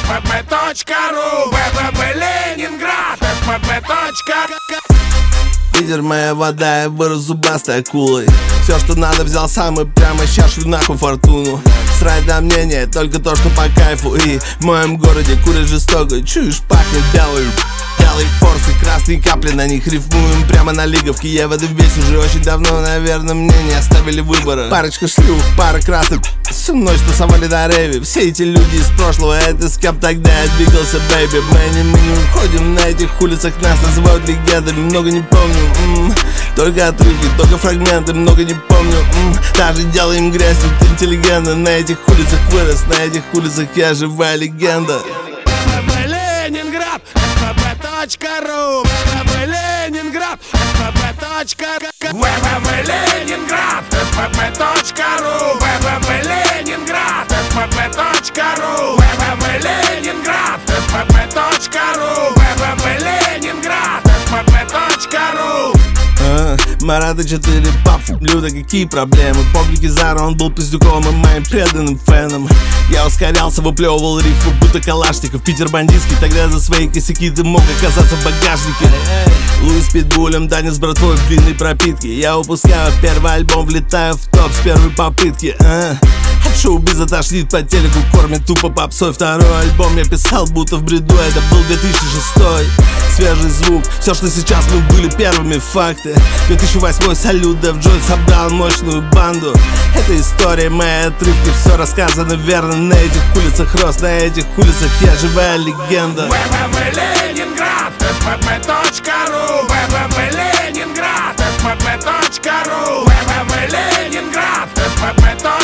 fpp.ru www.Leningrad fpp.ru. Питер, моя вода, я вырос зубастой акулой. Все, что надо, взял сам и прямо сейчас шлю нахуй фортуну. Срать на мнение, только то, что по кайфу. И в моем городе курят жестоко. Чуешь, пахнет белый форс и красные капли на них. Рифмуем прямо на лиговке. Я в этом весь уже очень давно, наверное, мне не оставили выбора. Парочка шлюх, пара красных. Всю ночь тусовали на рейве. Все эти люди из прошлого, это с кем тогда я двигался, бэйби. Мы не уходим на этих улицах, нас называют легендами. Много не помню, только отрывки, только фрагменты. Много не помню, даже делаем грязь, тут интеллигентно. На этих улицах вырос, на этих улицах я живая легенда. Leningrad fpp.ru www.Leningrad fpp.ru www.Leningrad fpp.ru www.Leningrad fpp.ru www.Leningrad fpp.ru www.Leningrad fpp.ru. Марата 4 пап, Люда, какие проблемы? Публики Зара, он был пиздюком и моим преданным феном. Я ускорялся, выплевывал рифму, будто Калашников. Питер бандитский, тогда за свои косяки ты мог оказаться в багажнике. Луис с Питбулем, Даня с братвой в длинной пропитке. Я выпускаю первый альбом, влетаю в топ с первой попытки. От шоу-биза тошнит, по телеку кормят тупо попсой. Второй альбом я писал, будто в бреду, это был 2006. Свежий звук, все, что сейчас мы были первыми, факты. 2008 салют, Дэв Джой собрал мощную банду. Это история моей отрывки, все рассказано верно. На этих улицах рос, на этих улицах я живая легенда. www.Leningrad fpp.ru www.Leningrad fpp.ru www.Leningrad fpp.ru